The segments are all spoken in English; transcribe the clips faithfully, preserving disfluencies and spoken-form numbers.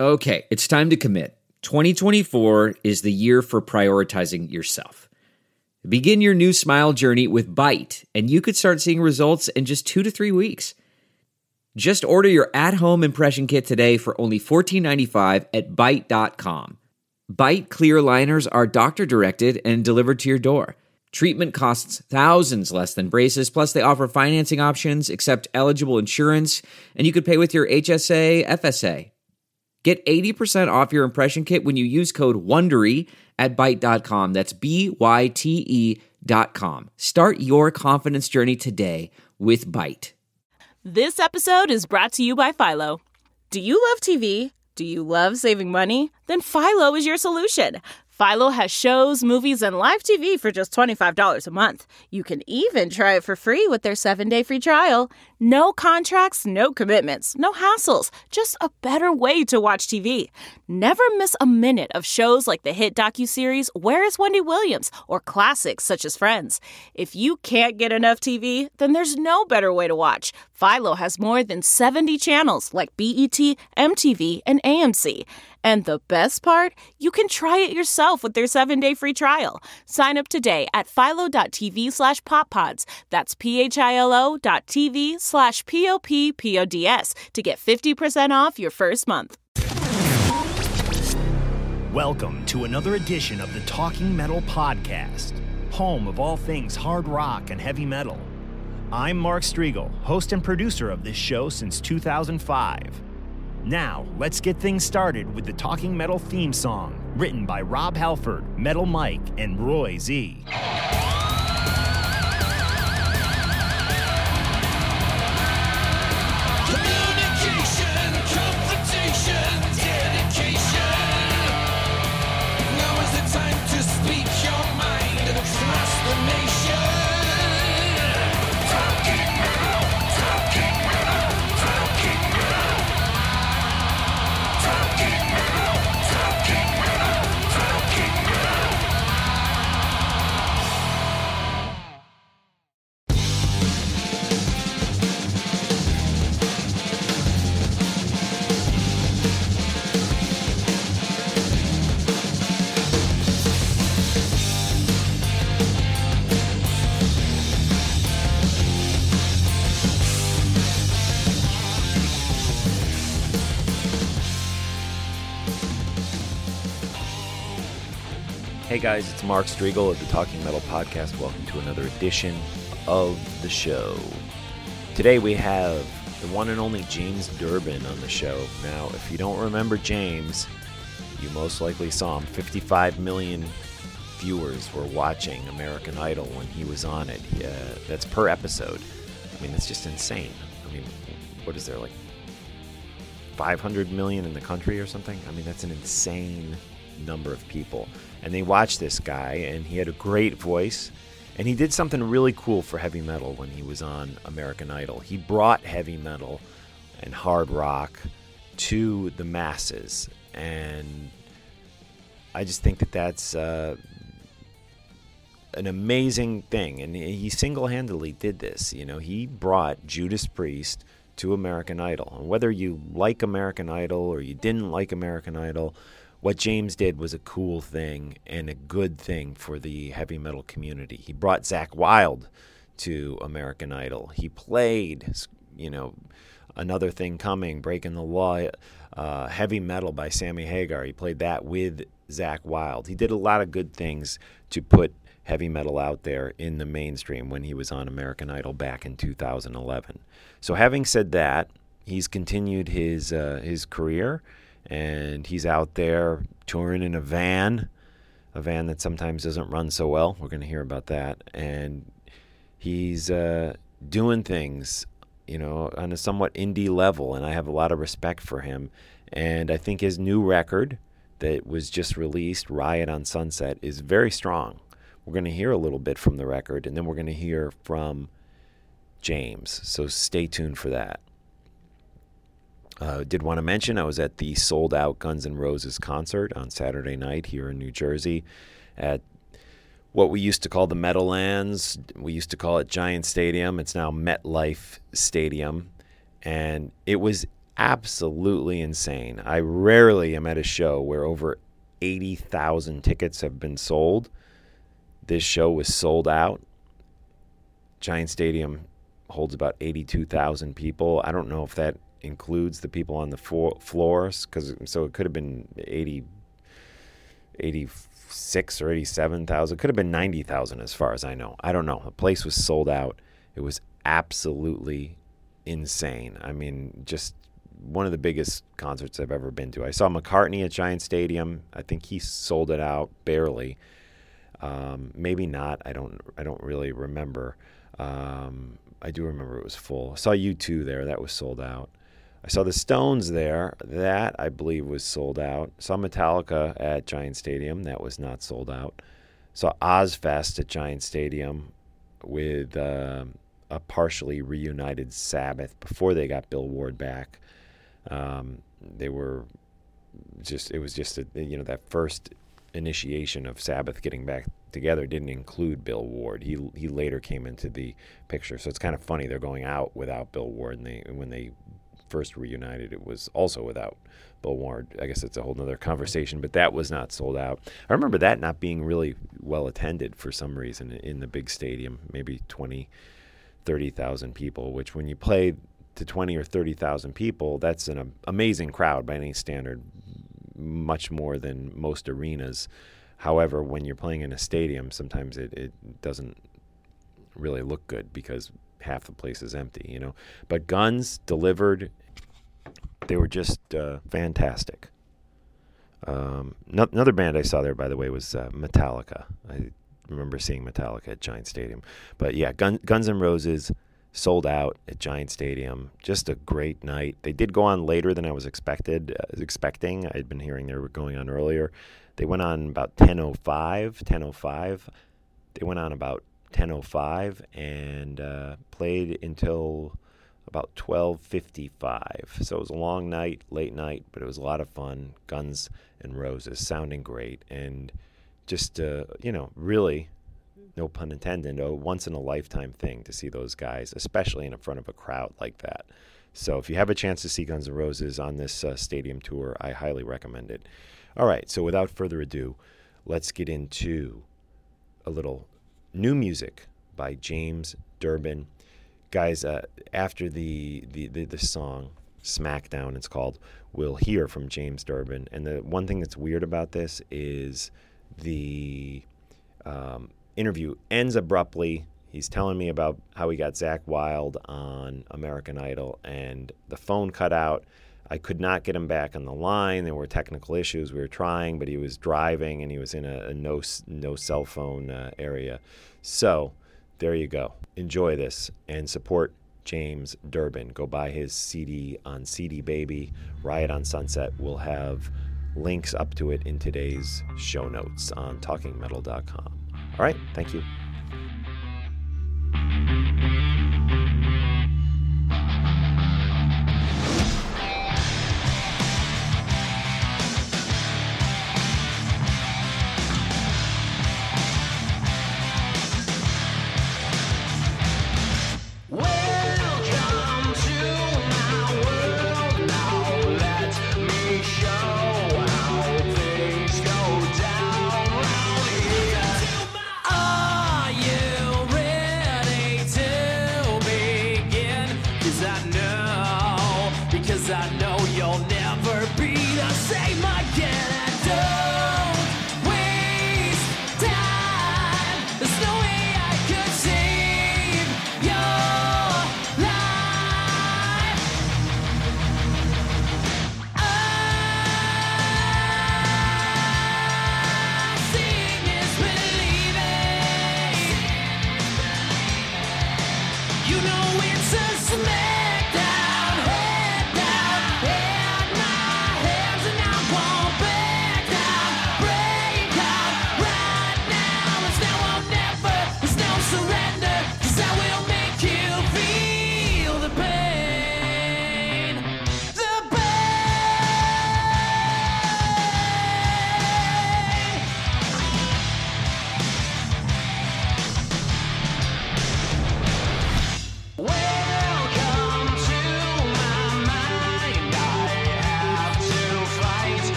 Okay, it's time to commit. twenty twenty-four is the year for prioritizing yourself. Begin your new smile journey with Byte, and you could start seeing results in just two to three weeks. Just order your at-home impression kit today for only fourteen ninety-five at byte dot com. Byte clear aligners are doctor-directed and delivered to your door. Treatment costs thousands less than braces, plus they offer financing options, accept eligible insurance, and you could pay with your H S A, F S A. Get eighty percent off your impression kit when you use code WONDERY at byte dot com. That's B Y T E dot com. Start your confidence journey today with Byte. This episode is brought to you by Philo. Do you love T V? Do you love saving money? Then Philo is your solution. Philo has shows, movies, and live T V for just twenty-five dollars a month. You can even try it for free with their seven-day free trial. No contracts, no commitments, no hassles. Just a better way to watch T V. Never miss a minute of shows like the hit docuseries Where is Wendy Williams? Or classics such as Friends. If you can't get enough T V, then there's no better way to watch. Philo has more than seventy channels like B E T, M T V, and A M C. And the best part? You can try it yourself with their seven-day free trial. Sign up today at philo.tv slash poppods. That's P-H-I-L-O dot TV slash P-O-P-P-O-D-S to get fifty percent off your first month. Welcome to another edition of the Talking Metal Podcast, home of all things hard rock and heavy metal. I'm Mark Striegel, host and producer of this show since two thousand five. Now, let's get things started with the Talking Metal theme song, written by Rob Halford, Metal Mike, and Roy Z. Communication, confrontation, dedication. Now is the time to speak your mind and trust the nation. Talking Metal, Talking Metal, Talking Metal. Talking Metal, Talking Metal, Talking Metal. Hey guys, it's Mark Striegel of the Talking Metal Podcast. Welcome to another edition of the show. Today we have the one and only James Durbin on the show. Now, if you don't remember James, you most likely saw him. fifty-five million viewers were watching American Idol when he was on it. Uh, that's per episode. I mean, that's just insane. I mean, what is there, like five hundred million in the country or something? I mean, that's an insane number of people. And they watched this guy, and he had a great voice, and he did something really cool for heavy metal when he was on American Idol. He brought heavy metal and hard rock to the masses, and I just think that that's uh, an amazing thing. And he single-handedly did this. You know, he brought Judas Priest to American Idol. And whether you like American Idol or you didn't like American Idol, what James did was a cool thing and a good thing for the heavy metal community. He brought Zakk Wylde to American Idol. He played, you know, Another Thing Coming, Breaking the Law, uh, Heavy Metal by Sammy Hagar. He played that with Zakk Wylde. He did a lot of good things to put heavy metal out there in the mainstream when he was on American Idol back in two thousand eleven. So having said that, he's continued his uh, his career. And he's out there touring in a van, a van that sometimes doesn't run so well. We're going to hear about that. And he's uh, doing things, you know, on a somewhat indie level, and I have a lot of respect for him. And I think his new record that was just released, Riot on Sunset, is very strong. We're going to hear a little bit from the record, and then we're going to hear from James. So stay tuned for that. Uh, did want to mention I was at the sold-out Guns N' Roses concert on Saturday night here in New Jersey at what we used to call the Meadowlands. We used to call it Giant Stadium. It's now MetLife Stadium. And it was absolutely insane. I rarely am at a show where over eighty thousand tickets have been sold. This show was sold out. Giant Stadium holds about eighty-two thousand people. I don't know if that includes the people on the fo- floors, because so it could have been eighty, eighty-six or eighty-seven thousand. It could have been ninety thousand as far as I know. I don't know. The place was sold out. It was absolutely insane. I mean, just one of the biggest concerts I've ever been to. I saw McCartney at Giant Stadium. I think he sold it out barely. Um, maybe not. I don't. I don't really remember. Um, I do remember it was full. I saw U two there. That was sold out. I saw the Stones there. That, I believe, was sold out. Saw Metallica at Giant Stadium. That was not sold out. Saw Ozfest at Giant Stadium with uh, a partially reunited Sabbath before they got Bill Ward back. Um, they were just, it was just, a, you know, that first initiation of Sabbath getting back together didn't include Bill Ward. He he later came into the picture. So it's kind of funny they're going out without Bill Ward, and they when they first reunited, it was also without Bill Ward. I guess it's a whole nother conversation, but that was not sold out. I remember that not being really well attended for some reason in the big stadium, maybe twenty, thirty thousand people, which when you play to twenty or thirty thousand people, that's an amazing crowd by any standard, much more than most arenas. However, when you're playing in a stadium, sometimes it, it doesn't really look good because half the place is empty, you know. But Guns delivered. They were just uh, fantastic. Um, no, another band I saw there, by the way, was uh, Metallica. I remember seeing Metallica at Giant Stadium. But yeah, Gun, Guns N' Roses sold out at Giant Stadium. Just a great night. They did go on later than I was expected, uh, expecting. I'd been hearing they were going on earlier. They went on about ten oh five, ten oh five. They went on about ten oh five and uh, played until about twelve fifty-five. So it was a long night, late night, but it was a lot of fun. Guns N' Roses sounding great, and just, uh, you know, really, no pun intended, a once-in-a-lifetime thing to see those guys, especially in front of a crowd like that. So if you have a chance to see Guns N' Roses on this uh, stadium tour, I highly recommend it. All right, so without further ado, let's get into a little new music by James Durbin. Guys, uh, after the, the, the, the song, Smackdown, it's called, we'll hear from James Durbin. And the one thing that's weird about this is the um, interview ends abruptly. He's telling me about how he got Zakk Wylde on American Idol, and the phone cut out. I could not get him back on the line. There were technical issues. We were trying, but he was driving, and he was in a, a no no cell phone uh, area. So there you go. Enjoy this and support James Durbin. Go buy his C D on C D Baby. Riot on Sunset. We'll have links up to it in today's show notes on talking metal dot com. All right. Thank you.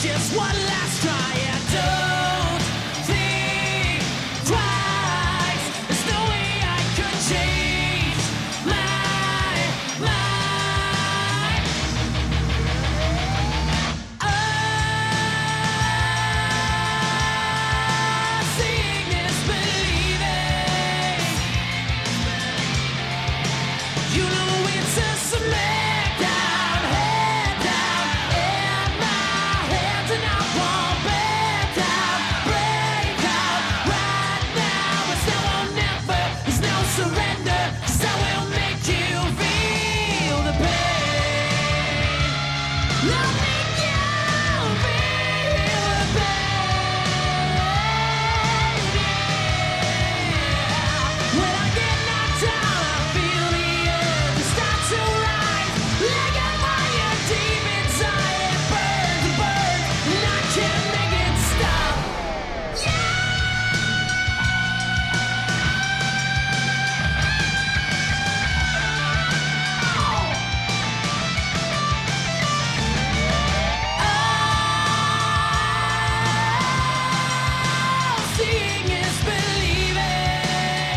just one last try. I don't think twice. There's no way I could change my mind. Oh, seeing is believing. You know it's a smackdown, head down, in my hands, and I won't back down, break out right now. It's now or never, there's no surrender, 'cause I will make you feel the pain. I'll make you feel the pain. Yeah. When I get knocked down, I feel the earth start to rise. Like a fire deep inside, it burns and burns, and I can't make it stop. Oh, seeing is believing.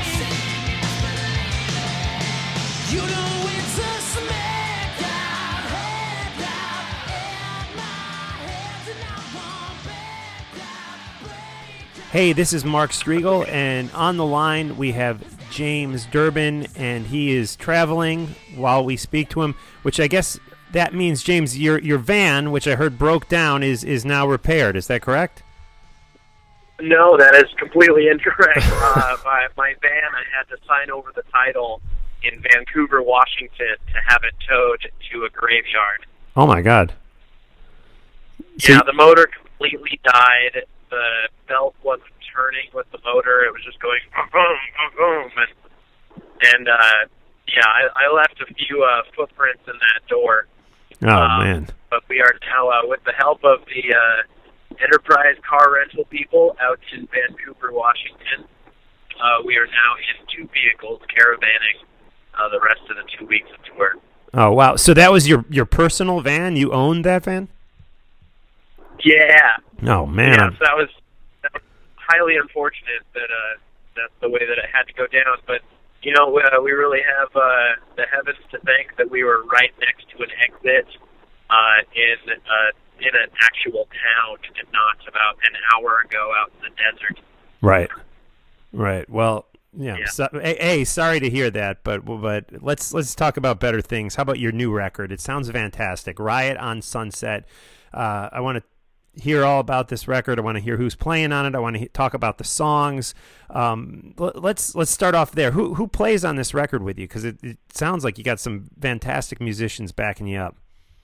You know it's a smackdown, head down, in my hands, and I won't back down, break down. Hey, this is Mark Striegel, and on the line we have James Durbin, and he is traveling while we speak to him, which I guess that means, James, your your van, which I heard broke down, is, is now repaired. Is that correct? No, that is completely incorrect. uh, my, my van, I had to sign over the title in Vancouver, Washington, to have it towed to a graveyard. Oh, my God. So Yeah, you- the motor completely died. The belt wasn't turning with the motor. It was just going boom, boom, boom, boom. And, and uh, yeah, I, I left a few uh, footprints in that door. Oh, Um, man. But we are now, uh, with the help of the uh, Enterprise car rental people out in Vancouver, Washington, uh, we are now in two vehicles caravanning uh, the rest of the two weeks of tour. Oh, wow. So that was your, your personal van? You owned that van? Yeah. Oh, man. Yeah, I'm- so that was, that was highly unfortunate that uh, that's the way that it had to go down. But, you know, uh, we really have uh, the heavens to thank that we were right next to an exit uh, in uh, in an actual town and not about an hour ago out in the desert. Right. Right. Well, yeah. Yeah. So, hey, hey, sorry to hear that, but but let's let's talk about better things. How about your new record? It sounds fantastic. Riot on Sunset. Uh, I want to hear all about this record. I want to hear who's playing on it. I want to he- talk about the songs. Um, l- let's let's start off there. Who who plays on this record with you? Because it, it sounds like you got some fantastic musicians backing you up.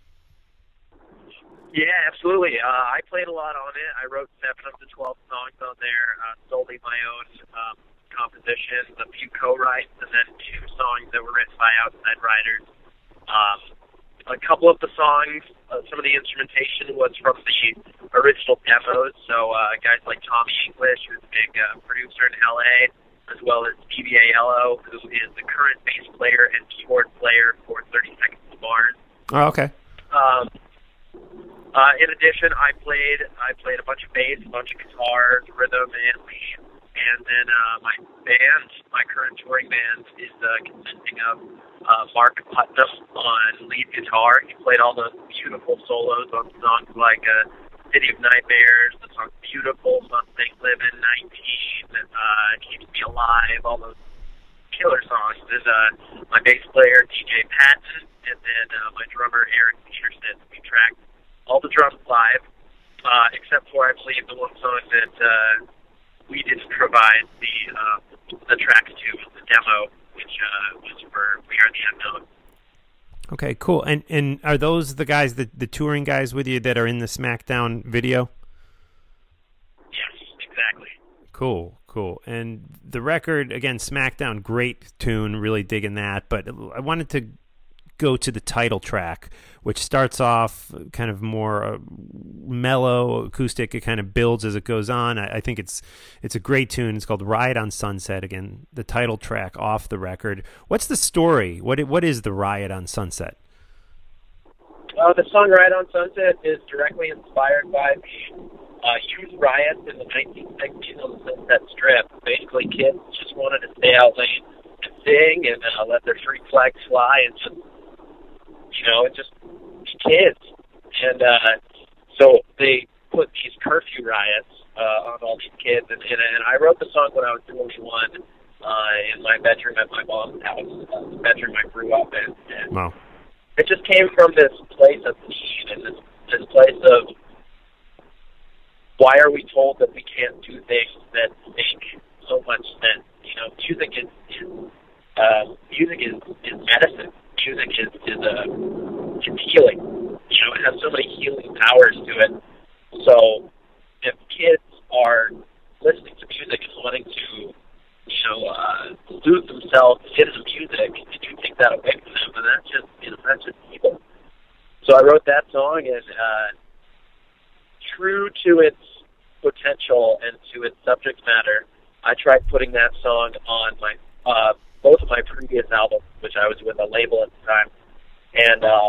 Yeah, absolutely. Uh, I played a lot on it. I wrote seven of the twelve songs on there, uh, solely my own um, compositions, a few co-writes, and then two songs that were written by outside writers. Um, a couple of the songs, uh, some of the instrumentation was from the original demos, so uh, guys like Tommy English, who's a big uh, producer in L A, as well as D B A Yellow, who is the current bass player and keyboard player for thirty Seconds to Mars. Oh, okay. Um, Uh, in addition, I played I played a bunch of bass, a bunch of guitars, rhythm, and lead. And then uh, my band, my current touring band, is uh, consisting of uh, Mark Putnam on lead guitar. He played all those beautiful solos on songs like uh, City of Nightmares, the song Beautiful, Something Living, nineteen, uh, Keeps Me Alive, all those killer songs. There's uh, my bass player, D J Patton, and then uh, my drummer, Eric Peterson. We tracked all the drums live, uh, except for, I believe, the one song that uh, we didn't provide the uh, the tracks to, the demo, which uh, was for We Are the Unknown. Okay, cool. And and are those the guys, the, the touring guys with you that are in the SmackDown video? Yes, exactly. Cool, cool. And the record, again, SmackDown, great tune, really digging that. But I wanted to go to the title track, which starts off kind of more uh, mellow, acoustic. It kind of builds as it goes on. I, I think it's it's a great tune. It's called Riot on Sunset. Again, the title track off the record. What's the story? What What is the Riot on Sunset? Uh, the song Ride on Sunset is directly inspired by the uh, youth riots in the nineteen sixties on the Sunset Strip. Basically, kids just wanted to stay out late and sing and uh, let their freak flags fly and just, you know, and just be kids. And uh, so they put these curfew riots uh, on all these kids. And, and, and I wrote the song when I was twenty-one uh, in my bedroom at my mom's house, uh, the bedroom I grew up in. And wow. It just came from this place of need and this, this place of why are we told that we can't do things that make so much sense? You know, music is, is uh, music is, is medicine. Music is is a is healing. You know, it has so many healing powers to it. So if kids are listening to music and wanting to, you know, uh, soothe themselves in the music, and you take that away from them, and that's just, you know, that's just evil. So I wrote that song, and uh, true to its potential and to its subject matter, I tried putting that song on my uh, both of my previous albums, which I was with a label at the time, and uh,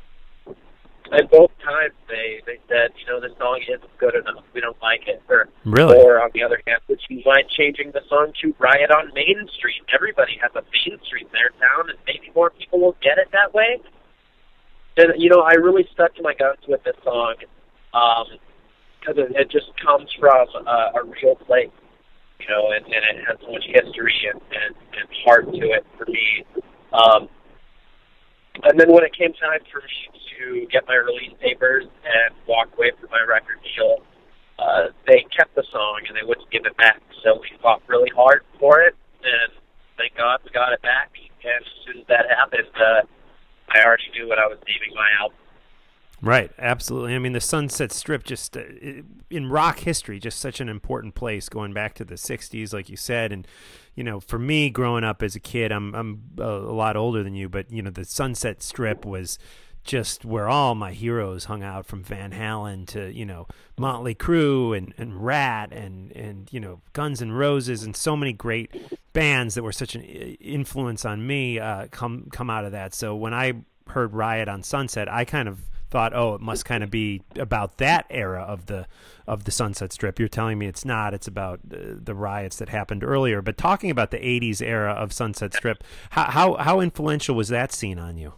and both times they, they said, you know, this song isn't good enough. We don't like it. Or, really? Or on the other hand, would you mind changing the song to Riot on Main Street? Everybody has a Main Street in their town, and maybe more people will get it that way. And, you know, I really stuck to my guns with this song because um, it, it just comes from uh, a real place, you know, and, and it has so much history and, and, and heart to it for me. Um, and then when it came time for me to get my release papers and walk away from my record deal, uh, they kept the song and they wouldn't give it back. So we fought really hard for it, and thank God we got it back. And as soon as that happened, uh, I already knew what I was naming my album. Right, absolutely. I mean, the Sunset Strip, just uh, in rock history, just such an important place, going back to the sixties, like you said. And, you know, for me, growing up as a kid, I'm I'm a, a lot older than you, but, you know, the Sunset Strip was just where all my heroes hung out, from Van Halen to, you know, Motley Crue and, and Rat and, and, you know, Guns N' Roses, and so many great bands that were such an influence on me uh, come come out of that. So when I heard Riot on Sunset, I kind of thought, oh, it must kind of be about that era of the of the Sunset Strip. You're telling me it's not. It's about uh, the riots that happened earlier. But talking about the eighties era of Sunset Strip, how how, how influential was that scene on you?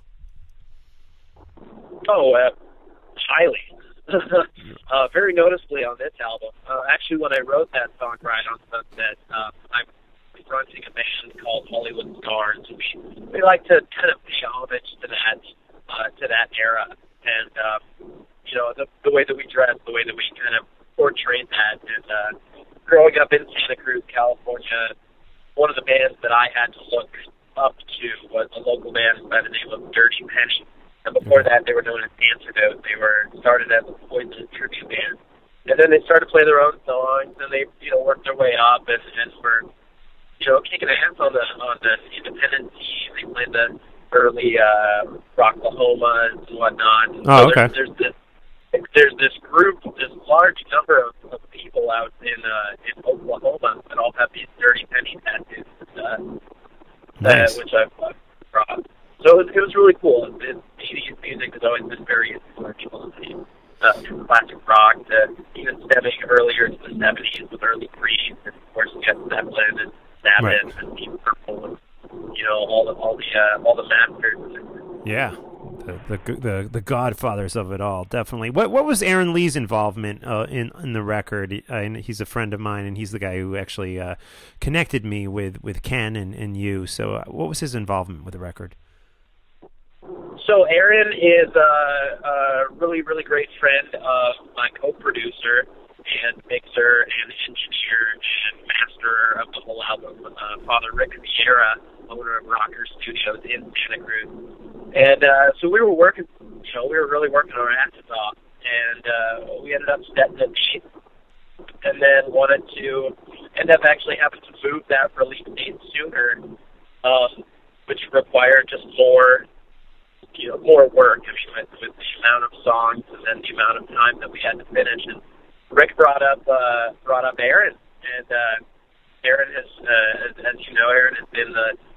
Oh, uh, highly. uh, very noticeably on this album. Uh, actually, when I wrote that song, Ride on Sunset, uh, I'm fronting a band called Hollywood Stars. We, we like to kind of pay homage to that, uh, to that era. And, um, you know, the, the way that we dress, the way that we kind of portrayed that. And uh, growing up in Santa Cruz, California, one of the bands that I had to look up to was a local band by the name of Dirty Penny. And before that, they were known as Antidote. They were started as a Poison tribute band. And then they started playing their own songs, and they, you know, worked their way up and, and were, you know, kicking ass on the on the independent scene. They played the early uh, Rocklahoma and whatnot. And oh, so okay. There's, there's this there's this group, this large number of, of people out in uh, in Oklahoma that all have these Dirty Penny tattoos, uh, nice. uh, which I've uh, brought. So it was, it was really cool. It, eighties music has always been very influential to me. Uh, from classic rock to even stemming earlier to the seventies with early Creed, and of course we got Zeppelin and Sabbath right. and Deep Purple, and you know all the all the uh, all the masters. Yeah, the, the the the godfathers of it all, definitely. What what was Aaron Lee's involvement uh, in in the record? Uh, and he's a friend of mine, and he's the guy who actually uh, connected me with, with Ken and, and you. So, uh, what was his involvement with the record? So Aaron is a, a really, really great friend of my co-producer and mixer and engineer and master of the whole album, uh, Father Rick Vieira, owner of Rocker Studios in Santa Cruz. And uh, so we were working, you know, we were really working our asses off, and uh, we ended up setting a date, and then wanted to end up actually having to move that release date sooner, um, which required just more. You know, more work. I mean, with, with the amount of songs and then the amount of time that we had to finish. And Rick brought up uh, brought up Aaron, and uh, Aaron has, uh, as, as you know, Aaron has been the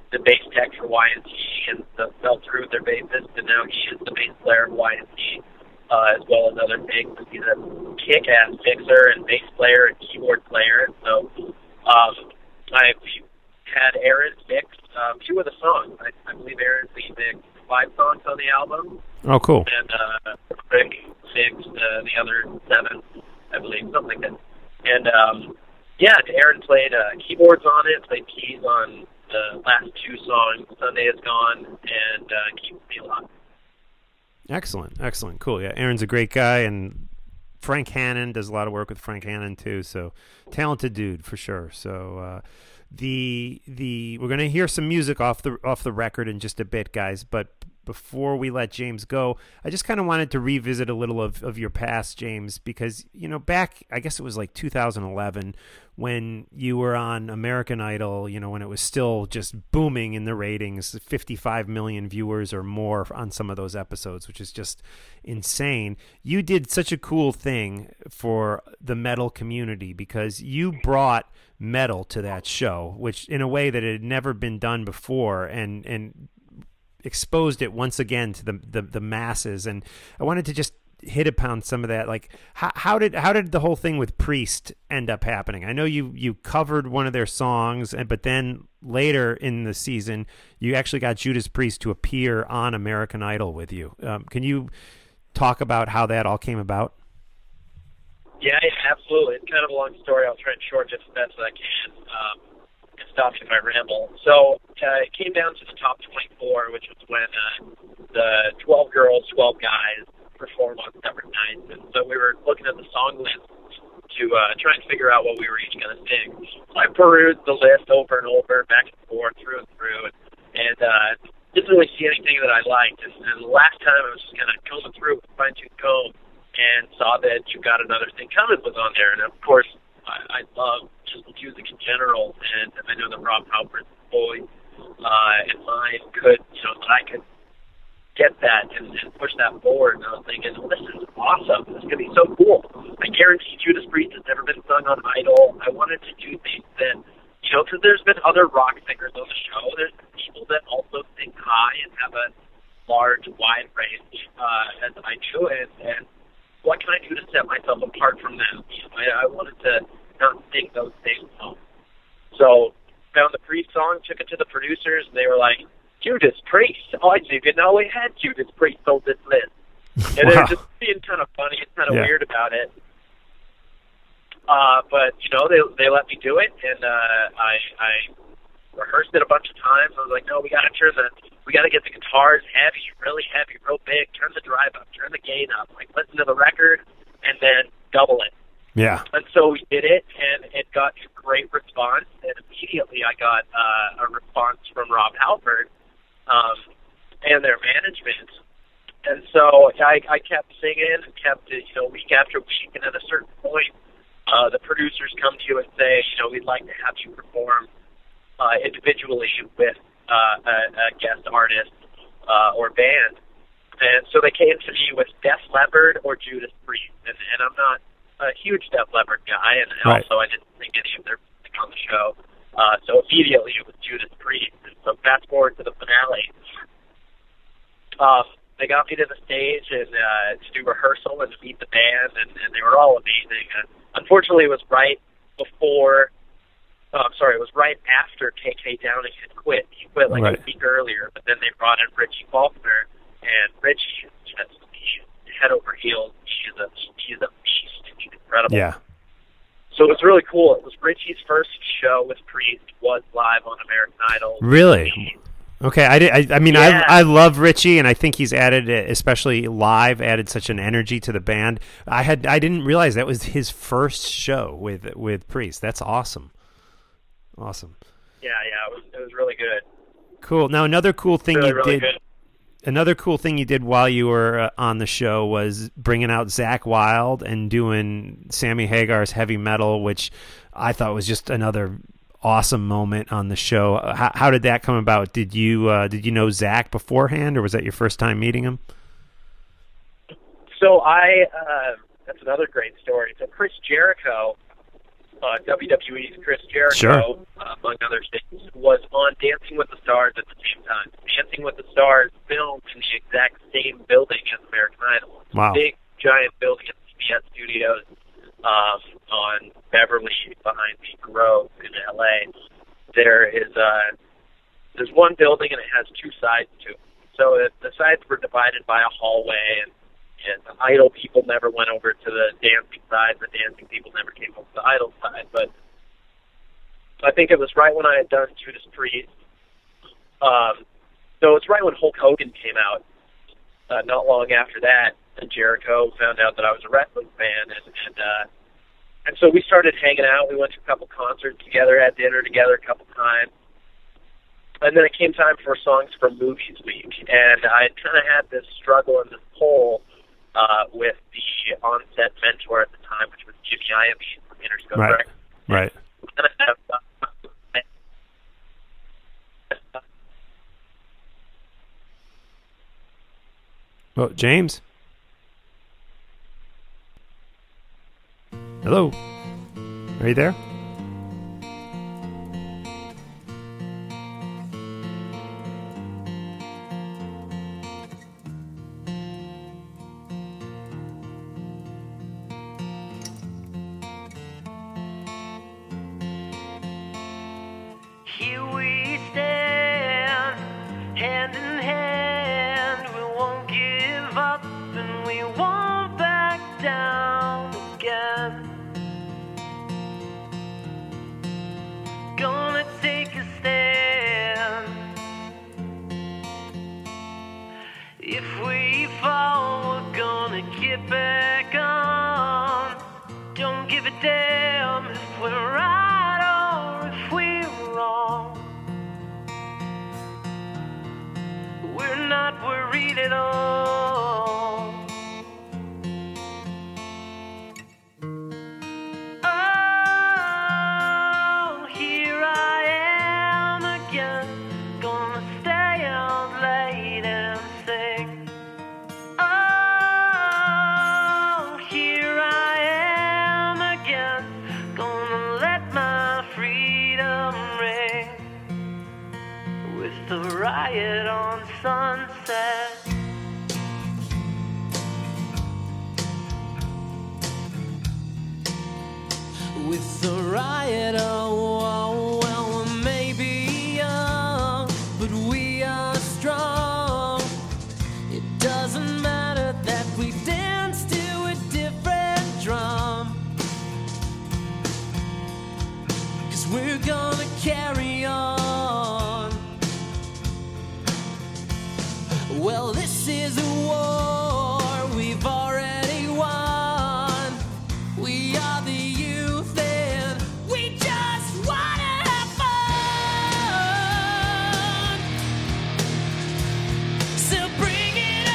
the bass tech for Y and T and the, fell through with their bassist, and now he is the bass player of Y and T, uh, as well as other things. He's a kick-ass mixer and bass player and keyboard player. And so um, I had Aaron mix um, two of the songs. I, I believe Aaron mixed five songs on the album. Oh, cool. And uh, Rick mixed uh, the other seven, I believe, something like that. And um, yeah, Aaron played uh, keyboards on it, played keys on the last two songs, Sunday Is Gone and uh, Keeps Me Alive. Excellent, excellent, cool. Yeah, Aaron's a great guy, and Frank Hannon does a lot of work with Frank Hannon too. So talented dude for sure. So uh, the the we're gonna hear some music off the off the record in just a bit, guys. But before we let James go, I just kind of wanted to revisit a little of, of your past, James, because, you know, back, I guess it was like two thousand eleven when you were on American Idol, you know, when it was still just booming in the ratings, fifty-five million viewers or more on some of those episodes, which is just insane. You did such a cool thing for the metal community because you brought metal to that show, which in a way that it had never been done before, and, and, exposed it once again to the, the the masses. And I wanted to just hit upon some of that. Like how, how did how did the whole thing with Priest end up happening? I know you you covered one of their songs, and but then later in the season you actually got Judas Priest to appear on American Idol with you. Um, can you talk about how that all came about? Yeah, yeah, absolutely. It's kind of a long story. I'll try and shorten it as best as I can. Um, and stop if I ramble. So uh, it came down to the top twenty-four, which was when uh, the twelve girls, twelve guys performed on separate nights. And so we were looking at the song list to uh, try and figure out what we were each going to sing. So I perused the list over and over, back and forth, through and through, and, and uh, didn't really see anything that I liked. And, and the last time I was just kind of combing through with a fine-tooth comb and saw that You Got Another Thing Coming was on there. And, of course, I, I love just music in general, and I know that Rob Halford's voice uh, and mine could, you know, that I could get that and, and push that forward. And I was thinking, well, this is awesome. This is going to be so cool. I guarantee Judas Priest has never been sung on Idol. I wanted to do things that, you know, because there's been other rock singers on the show. There's people that also sing high and have a large, wide range uh, as I do. And, and what can I do to set myself apart from them? You know, I, I wanted to not sing those same songs. So found the Priest song, took it to the producers, and they were like, Judas Priest? Oh, I didn't even know we had Judas Priest on this list. And Wow. they're just being kind of funny and kind of Yeah. weird about it. Uh, but, you know, they they let me do it, and uh, I I rehearsed it a bunch of times. I was like, no, we got to turn the, we got to get the guitars heavy, really heavy, real big, turn the drive up, turn the gain up, like listen to the record, and then double it. Yeah. And so we did it, and it got a great response, and immediately I got uh, a response from Rob Halford um, and their management. And so I, I kept singing and kept it, you know, week after week, and at a certain point, uh, the producers come to you and say, you know, we'd like to have you perform uh, individually with uh, a, a guest artist uh, or band. And so they came to me with Def Leppard or Judas Priest, and, and I'm not a huge Def Leppard guy, and Right. also I didn't think any of their music on the show. Uh, so immediately it was Judas Priest. And so fast forward to the finale. Uh, they got me to the stage and uh, to do rehearsal and to meet the band, and, and they were all amazing. And unfortunately, it was right before. Oh, I'm sorry, it was right after K K Downing had quit. He quit like Right. a week earlier, but then they brought in Richie Faulkner, and Richie is just he's head over heels. He's a he's a beast. He's incredible. Yeah. So it was really cool. It was Richie's first show with Priest was live on American Idol. Really? Okay, I, did, I, I mean, Yeah. I I love Richie, and I think he's added, especially live, added such an energy to the band. I had I didn't realize that was his first show with with Priest. That's awesome, awesome, Yeah, yeah, it was it was really good. cool. Now another cool thing Really, you really did, good. another cool thing you did while you were uh, on the show was bringing out Zakk Wylde and doing Sammy Hagar's Heavy Metal, which I thought was just another awesome moment on the show. How, how did that come about? Did you uh, did you know Zakk beforehand, or was that your first time meeting him? So I, uh, that's another great story. So Chris Jericho uh, W W E's Chris Jericho, Sure. uh, among other things, was on Dancing with the Stars at the same time. Dancing with the Stars filmed in the exact same building as American Idol. Wow. Big, giant building at the C B S Studios um, on Beverly behind the Grove in L A. There is uh, there's one building and it has two sides to it. So it, the sides were divided by a hallway, and, and the Idol people never went over to the dancing side, and the dancing people never came over to the Idol side. But I think it was right when I had done Judas Priest. Um, so it's right when Hulk Hogan came out. Uh, not long after that, and Jericho found out that I was a wrestling fan, and and, uh, and so we started hanging out. We went to a couple concerts together, had dinner together a couple times. And then it came time for Songs from Movies Week, and I kind of had this struggle and this pull uh, with the on-set mentor at the time, which was Jimmy Iovine from Interscope Right. Records. Right. And I have, uh, Well, James? Hello? Are you there? Here we stand, hand in hand. We won't give up and we won't back down again. Gonna take a stand. If we fall, we're gonna get back on. Don't give a damn if we're right or if we're wrong. We're not worried at all. Oh, here I am again, gonna stay out late and sing. Oh, here I am again, gonna let my freedom ring with the riot on Sunset. With the riot, oh, oh, well, we may be young, but we are strong. It doesn't matter that we dance to a different drum, 'cause we're gonna carry on. Well, this is a war we've already won. We are the youth and we just wanna have fun. So bring it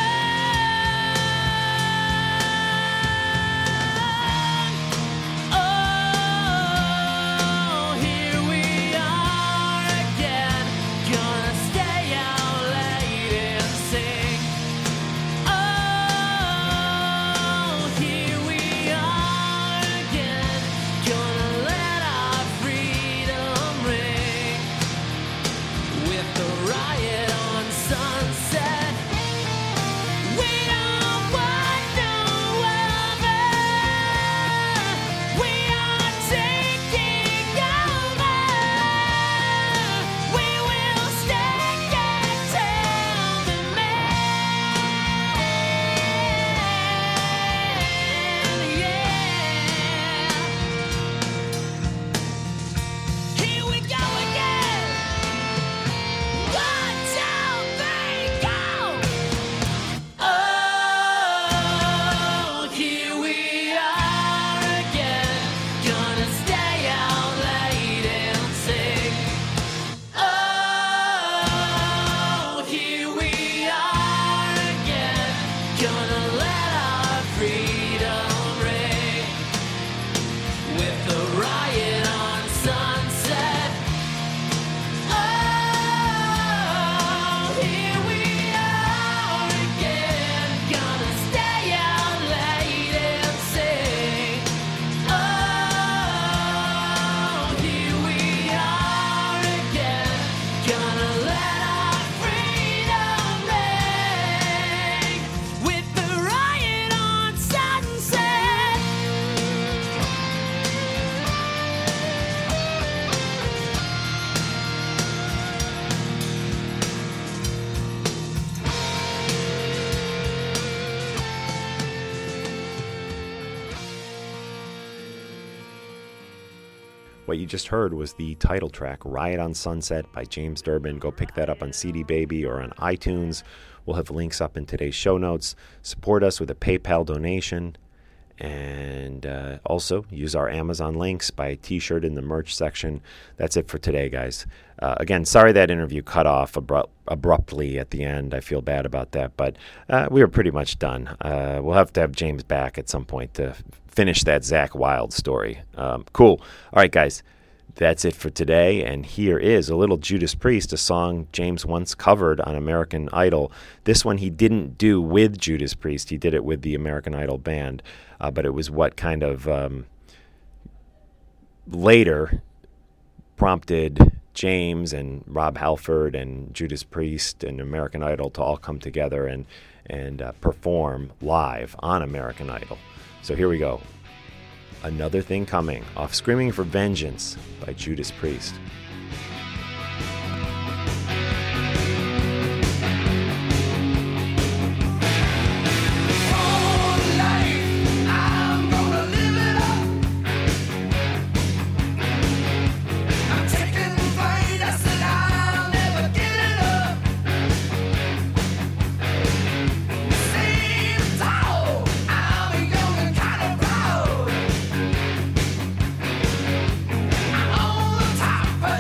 on. Oh, here we are again, gonna stay out late and sing. Oh, What you just heard was the title track, Riot on Sunset by James Durbin. Go pick that up on C D Baby or on iTunes. We'll have links up in today's show notes. Support us with a PayPal donation. And uh, also use our Amazon links, buy a t-shirt in the merch section. That's it for today, guys. Uh, again, sorry that interview cut off abru- abruptly at the end. I feel bad about that, but uh, we were pretty much done. Uh, we'll have to have James back at some point to f- finish that Zakk Wylde story. Um, cool. All right, guys. That's it for today, and here is a little Judas Priest, a song James once covered on American Idol. This one he didn't do with Judas Priest. He did it with the American Idol band, uh, but it was what kind of um, later prompted James and Rob Halford and Judas Priest and American Idol to all come together and, and uh, perform live on American Idol. So here we go. Another Thing Coming, off Screaming for Vengeance by Judas Priest. But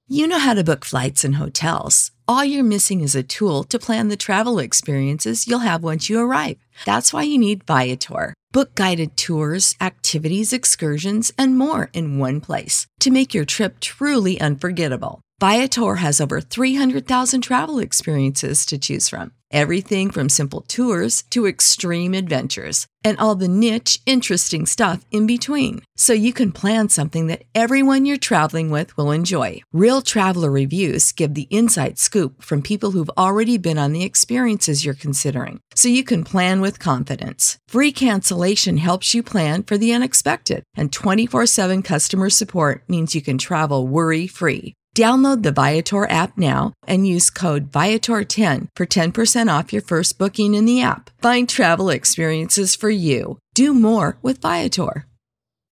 You know how to book flights and hotels. All you're missing is a tool to plan the travel experiences you'll have once you arrive. That's why you need Viator. Book guided tours, activities, excursions, and more in one place to make your trip truly unforgettable. Viator has over three hundred thousand travel experiences to choose from. Everything from simple tours to extreme adventures and all the niche, interesting stuff in between. So you can plan something that everyone you're traveling with will enjoy. Real traveler reviews give the inside scoop from people who've already been on the experiences you're considering. So you can plan with confidence. Free cancellation helps you plan for the unexpected. And twenty-four seven customer support means you can travel worry-free. Download the Viator app now and use code Viator ten for ten percent off your first booking in the app. Find travel experiences for you. Do more with Viator.